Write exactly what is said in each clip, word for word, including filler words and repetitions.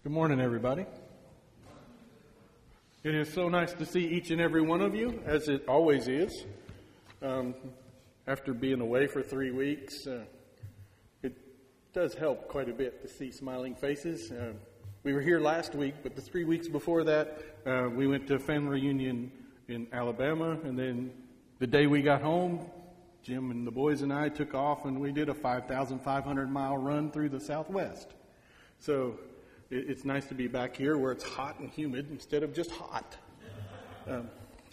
Good morning, everybody. It is so nice to see each and every one of you, as it always is. Um, after being away for three weeks, uh, it does help quite a bit to see smiling faces. Uh, we were here last week, but the three weeks before that, uh, we went to a family reunion in Alabama, and then the day we got home, Jim and the boys and I took off, and we did a five thousand five hundred mile run through the Southwest. So it's nice to be back here where it's hot and humid instead of just hot. Um,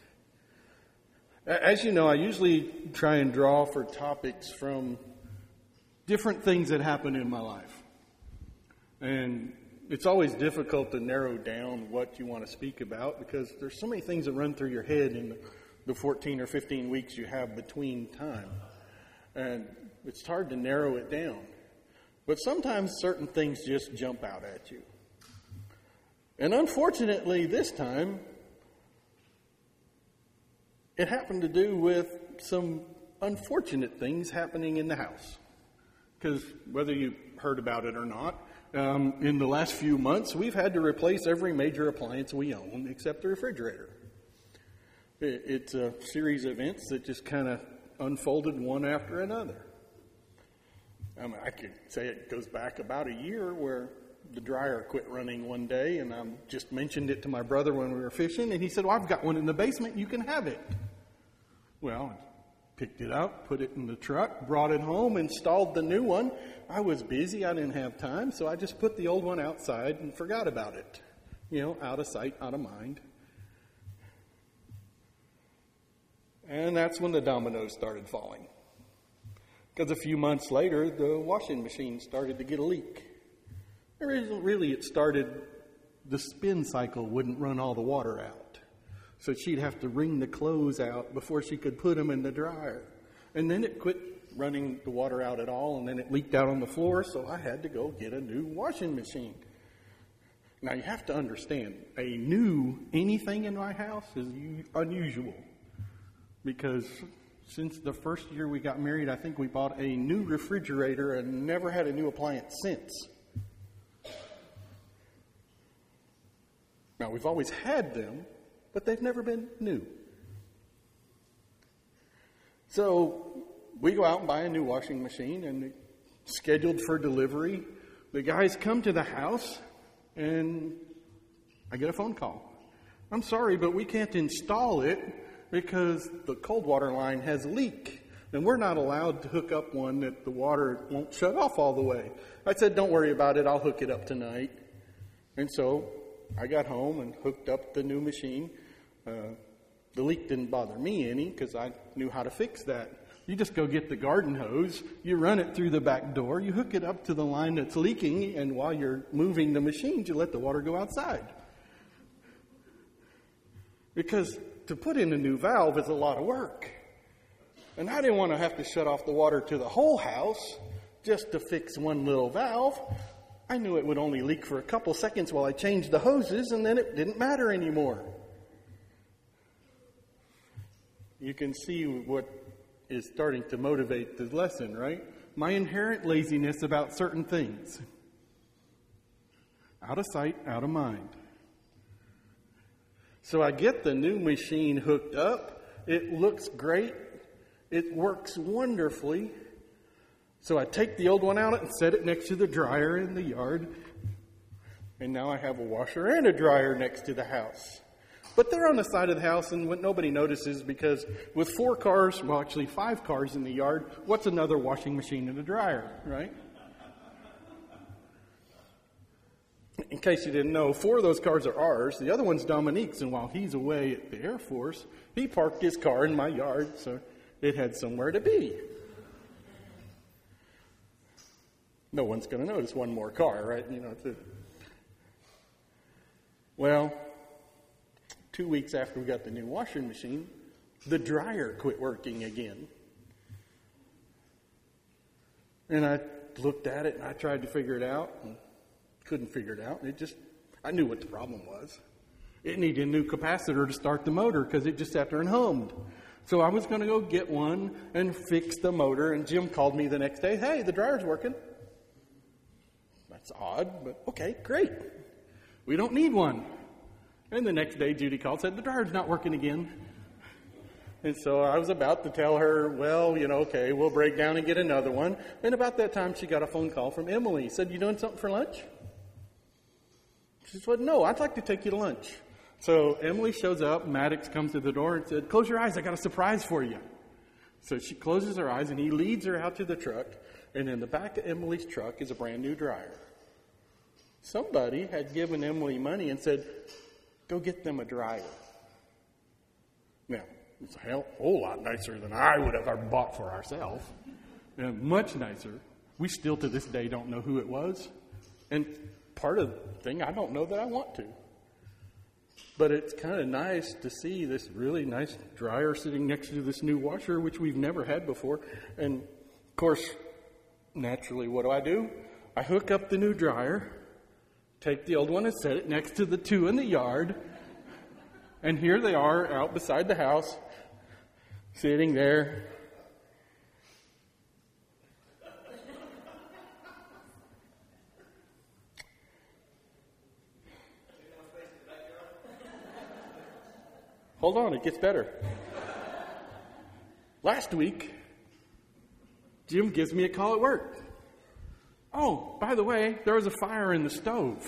as you know, I usually try and draw for topics from different things that happen in my life. And it's always difficult to narrow down what you want to speak about because there's so many things that run through your head in the fourteen or fifteen weeks you have between time. And it's hard to narrow it down. But sometimes certain things just jump out at you. And unfortunately, this time, it happened to do with some unfortunate things happening in the house. Because whether you heard about it or not, um, in the last few months, we've had to replace every major appliance we own except the refrigerator. It, it's a series of events that just kind of unfolded one after another. I mean, I could say it goes back about a year where the dryer quit running one day, and I just mentioned it to my brother when we were fishing, and he said, well, I've got one in the basement, you can have it. Well, I picked it up, put it in the truck, brought it home, installed the new one. I was busy, I didn't have time, so I just put the old one outside and forgot about it. You know, out of sight, out of mind. And that's when the dominoes started falling. Because a few months later, the washing machine started to get a leak. The reason really it started, the spin cycle wouldn't run all the water out. So she'd have to wring the clothes out before she could put them in the dryer. And then it quit running the water out at all, and then it leaked out on the floor, so I had to go get a new washing machine. Now, you have to understand, a new anything in my house is unusual. Because since the first year we got married, I think we bought a new refrigerator and never had a new appliance since. Now, we've always had them, but they've never been new. So we go out and buy a new washing machine, and it's scheduled for delivery. The guys come to the house, and I get a phone call. I'm sorry, but we can't install it because the cold water line has a leak, and we're not allowed to hook up one that the water won't shut off all the way. I said, don't worry about it, I'll hook it up tonight. And so I got home and hooked up the new machine. Uh, the leak didn't bother me any because I knew how to fix that. You just go get the garden hose, you run it through the back door, you hook it up to the line that's leaking, and while you're moving the machine, you let the water go outside. Because to put in a new valve is a lot of work. And I didn't want to have to shut off the water to the whole house just to fix one little valve. I knew it would only leak for a couple seconds while I changed the hoses, and then it didn't matter anymore. You can see what is starting to motivate the lesson, right? My inherent laziness about certain things. Out of sight, out of mind. So I get the new machine hooked up. It looks great. It works wonderfully. So I take the old one out and set it next to the dryer in the yard. And now I have a washer and a dryer next to the house. But they're on the side of the house, and what nobody notices because with four cars, well, actually five cars in the yard, what's another washing machine and a dryer, right? In case you didn't know, four of those cars are ours. The other one's Dominique's, and while he's away at the Air Force, he parked his car in my yard, so it had somewhere to be. No one's going to notice one more car, right? You know. To... Well, two weeks after we got the new washing machine, the dryer quit working again. And I looked at it, and I tried to figure it out, and couldn't figure it out. It just, I knew what the problem was. It needed a new capacitor to start the motor because it just sat there and hummed. So I was going to go get one and fix the motor, and Jim called me the next day, hey, the dryer's working. That's odd, but okay, great. We don't need one. And the next day, Judy called, said, the dryer's not working again. And so I was about to tell her, well, you know, okay, we'll break down and get another one. And about that time, she got a phone call from Emily. Said, you doing something for lunch? She said, no, I'd like to take you to lunch. So Emily shows up. Maddox comes to the door and said, close your eyes. I got a surprise for you. So she closes her eyes, and he leads her out to the truck. And in the back of Emily's truck is a brand new dryer. Somebody had given Emily money and said, go get them a dryer. Now, it's a hell, whole lot nicer than I would have ever bought for ourselves. And much nicer. We still to this day don't know who it was. And part of the thing, I don't know that I want to. But it's kind of nice to see this really nice dryer sitting next to this new washer, which we've never had before. And, of course, naturally, what do I do? I hook up the new dryer, take the old one and set it next to the two in the yard. And here they are out beside the house, sitting there. Hold on, it gets better. Last week, Jim gives me a call at work. Oh, by the way, there was a fire in the stove.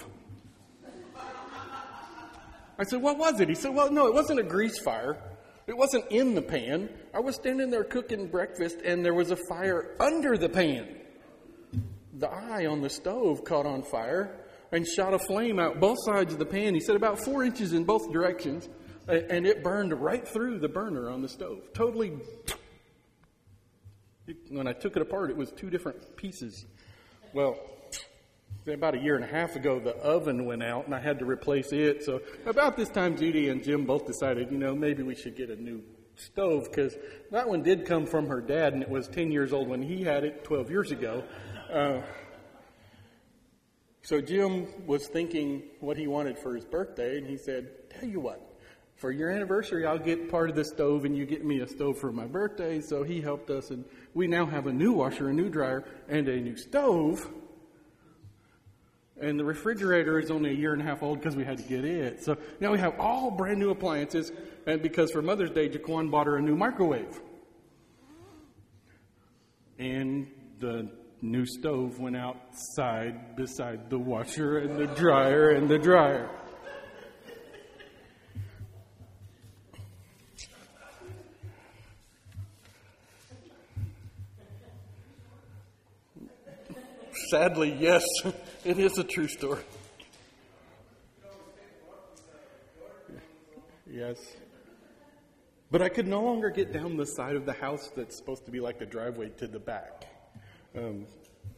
I said, what was it? He said, well, no, it wasn't a grease fire. It wasn't in the pan. I was standing there cooking breakfast, and there was a fire under the pan. The eye on the stove caught on fire and shot a flame out both sides of the pan. He said about four inches in both directions. And it burned right through the burner on the stove. Totally. When I took it apart, it was two different pieces. Well, about a year and a half ago, the oven went out, and I had to replace it. So about this time, Judy and Jim both decided, you know, maybe we should get a new stove, because that one did come from her dad, and it was ten years old when he had it twelve years ago. Uh, so Jim was thinking what he wanted for his birthday, and he said, tell you what. For your anniversary, I'll get part of the stove, and you get me a stove for my birthday. So he helped us, and we now have a new washer, a new dryer, and a new stove. And the refrigerator is only a year and a half old because we had to get it. So now we have all brand new appliances, and because for Mother's Day, Jaquan bought her a new microwave. And the new stove went outside beside the washer and the dryer and the dryer. Sadly, yes, it is a true story. Yes. But I could no longer get down the side of the house that's supposed to be like the driveway to the back. Um,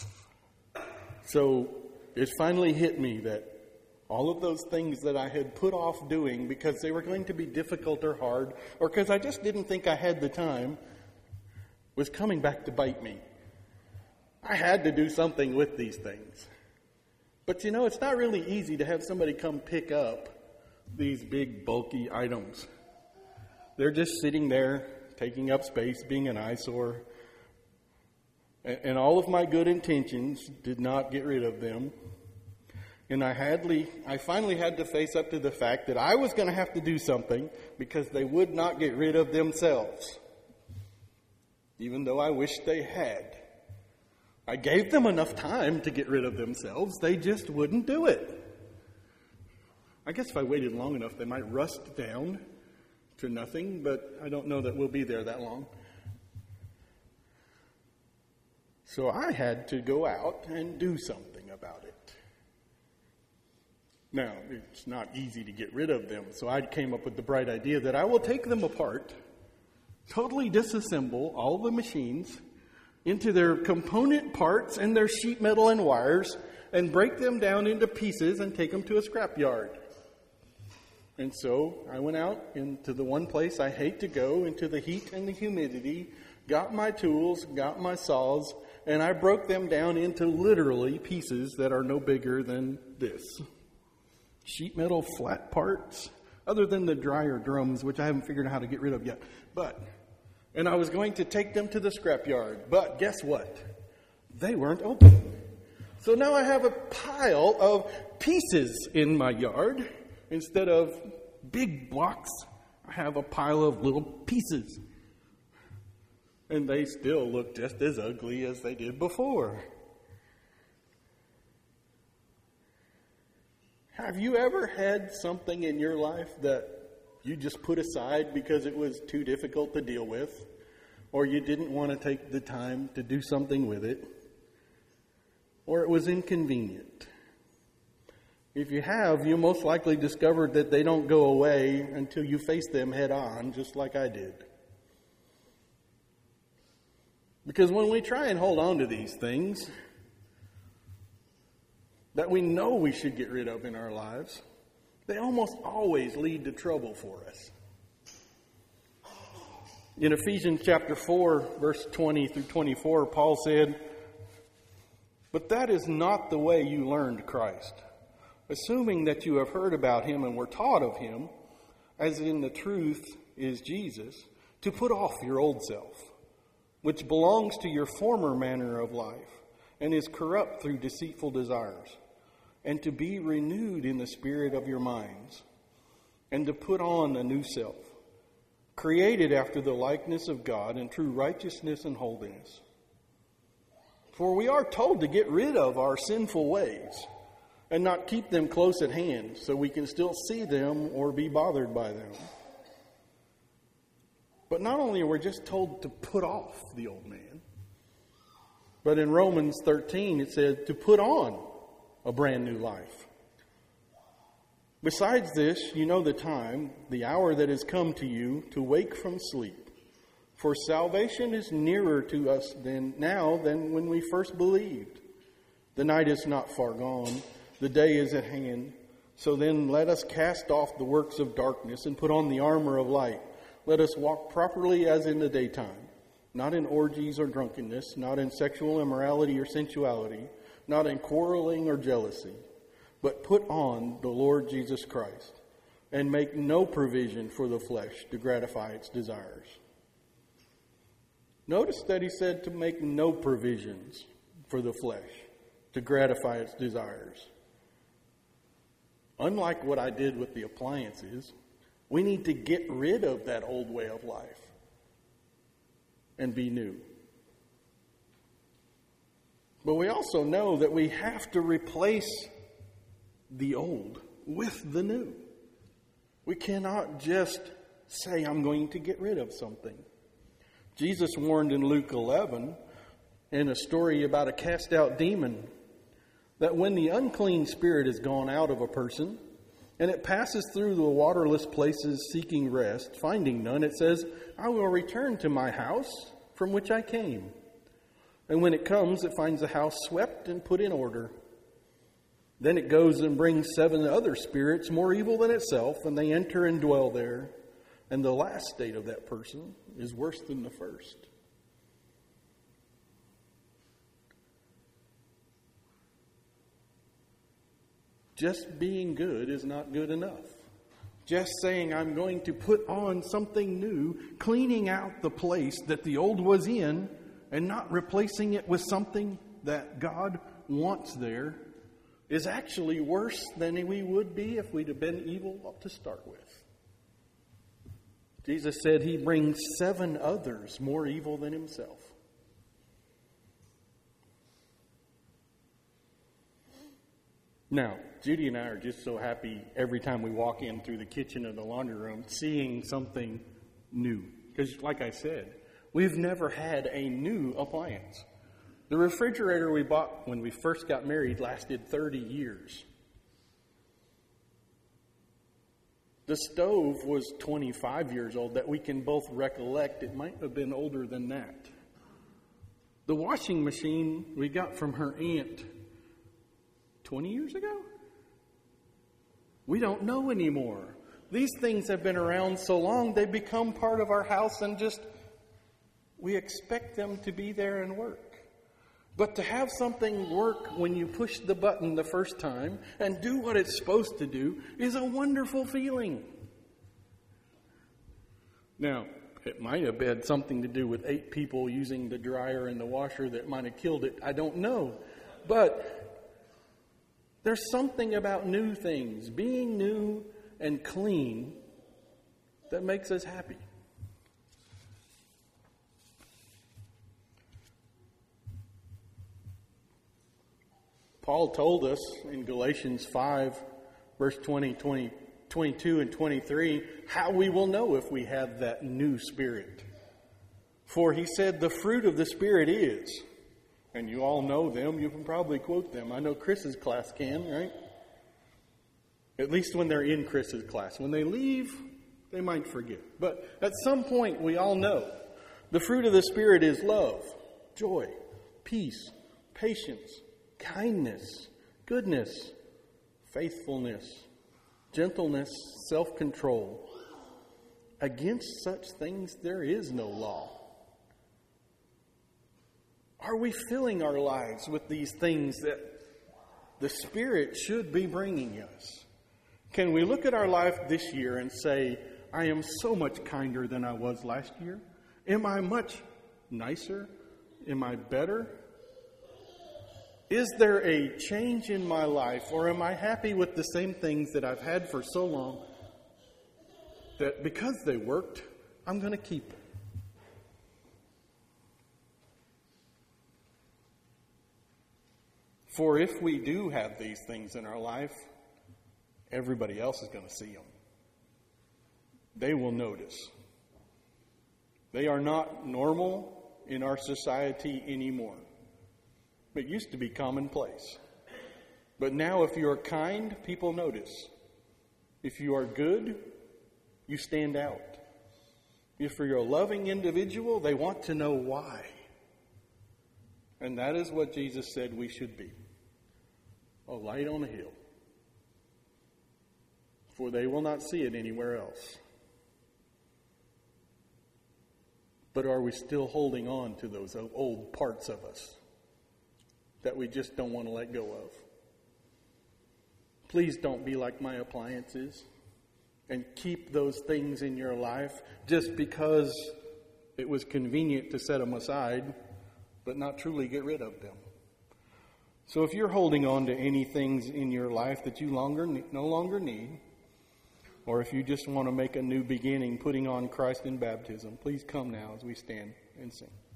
so it finally hit me that all of those things that I had put off doing because they were going to be difficult or hard, or because I just didn't think I had the time, was coming back to bite me. I had to do something with these things. But you know, it's not really easy to have somebody come pick up these big, bulky items. They're just sitting there, taking up space, being an eyesore. And all of my good intentions did not get rid of them. And I hadly, I finally had to face up to the fact that I was going to have to do something because they would not get rid of themselves. Even though I wished they had. I gave them enough time to get rid of themselves. They just wouldn't do it. I guess if I waited long enough, they might rust down to nothing, but I don't know that we'll be there that long. So I had to go out and do something about it. Now, it's not easy to get rid of them, so I came up with the bright idea that I will take them apart, totally disassemble all the machines into their component parts and their sheet metal and wires, and break them down into pieces and take them to a scrap yard. And so I went out into the one place I hate to go, into the heat and the humidity, got my tools, got my saws, and I broke them down into literally pieces that are no bigger than this. Sheet metal flat parts, other than the dryer drums, which I haven't figured out how to get rid of yet. But, and I was going to take them to the scrapyard, but guess what? They weren't open. So now I have a pile of pieces in my yard. Instead of big blocks, I have a pile of little pieces. And they still look just as ugly as they did before. Have you ever had something in your life that you just put aside because it was too difficult to deal with, or you didn't want to take the time to do something with it, or it was inconvenient? If you have, you most likely discovered that they don't go away until you face them head on, just like I did. Because when we try and hold on to these things that we know we should get rid of in our lives, they almost always lead to trouble for us. In Ephesians chapter four, verse twenty through twenty-four, Paul said, "But that is not the way you learned Christ, assuming that you have heard about him and were taught of him, as in the truth is Jesus, to put off your old self, which belongs to your former manner of life, and is corrupt through deceitful desires, and to be renewed in the spirit of your minds, and to put on a new self, created after the likeness of God in true righteousness and holiness. For we are told to get rid of our sinful ways, and not keep them close at hand, so we can still see them or be bothered by them. But not only are we just told to put off the old man, but in Romans thirteen it says to put on a brand new life. Besides this, you know the time, the hour that has come to you to wake from sleep. For salvation is nearer to us than now than when we first believed. The night is not far gone, the day is at hand. So then let us cast off the works of darkness and put on the armor of light. Let us walk properly as in the daytime, not in orgies or drunkenness, not in sexual immorality or sensuality, not in quarreling or jealousy, but put on the Lord Jesus Christ, and make no provision for the flesh to gratify its desires." Notice that he said to make no provisions for the flesh to gratify its desires. Unlike what I did with the appliances, we need to get rid of that old way of life and be new. But we also know that we have to replace the old with the new. We cannot just say, I'm going to get rid of something. Jesus warned in Luke eleven, in a story about a cast out demon, that when the unclean spirit has gone out of a person, and it passes through the waterless places seeking rest, finding none, it says, I will return to my house from which I came. And when it comes, it finds the house swept and put in order. Then it goes and brings seven other spirits more evil than itself, and they enter and dwell there. And the last state of that person is worse than the first. Just being good is not good enough. Just saying I'm going to put on something new, cleaning out the place that the old was in, and not replacing it with something that God wants there, is actually worse than we would be if we'd have been evil to start with. Jesus said he brings seven others more evil than himself. Now, Judy and I are just so happy every time we walk in through the kitchen or the laundry room seeing something new. Because like I said, we've never had a new appliance. The refrigerator we bought when we first got married lasted thirty years. The stove was twenty-five years old that we can both recollect. It might have been older than that. The washing machine we got from her aunt twenty years ago? We don't know anymore. These things have been around so long, they've become part of our house and just, we expect them to be there and work. But to have something work when you push the button the first time and do what it's supposed to do is a wonderful feeling. Now, it might have had something to do with eight people using the dryer and the washer that might have killed it. I don't know. But There's something about new things, being new and clean, that makes us happy. Paul told us in Galatians five, verse twenty, twenty, twenty-two, and twenty-three, how we will know if we have that new spirit. For he said, the fruit of the Spirit is, and you all know them, you can probably quote them. I know Chris's class can, right? At least when they're in Chris's class. When they leave, they might forget. But at some point, we all know the fruit of the Spirit is love, joy, peace, patience, kindness, goodness, faithfulness, gentleness, self-control. Against such things there is no law. Are we filling our lives with these things that the Spirit should be bringing us? Can we look at our life this year and say, I am so much kinder than I was last year? Am I much nicer? Am I better? Is there a change in my life, or am I happy with the same things that I've had for so long that because they worked, I'm going to keep them? For if we do have these things in our life, everybody else is going to see them. They will notice. They are not normal in our society anymore. It used to be commonplace. But now if you are kind, people notice. If you are good, you stand out. If you're a loving individual, they want to know why. And that is what Jesus said we should be. A light on a hill. For they will not see it anywhere else. But are we still holding on to those old parts of us that we just don't want to let go of? Please don't be like my appliances and keep those things in your life just because it was convenient to set them aside, but not truly get rid of them. So if you're holding on to any things in your life that you longer no longer need, or if you just want to make a new beginning, putting on Christ in baptism, please come now as we stand and sing.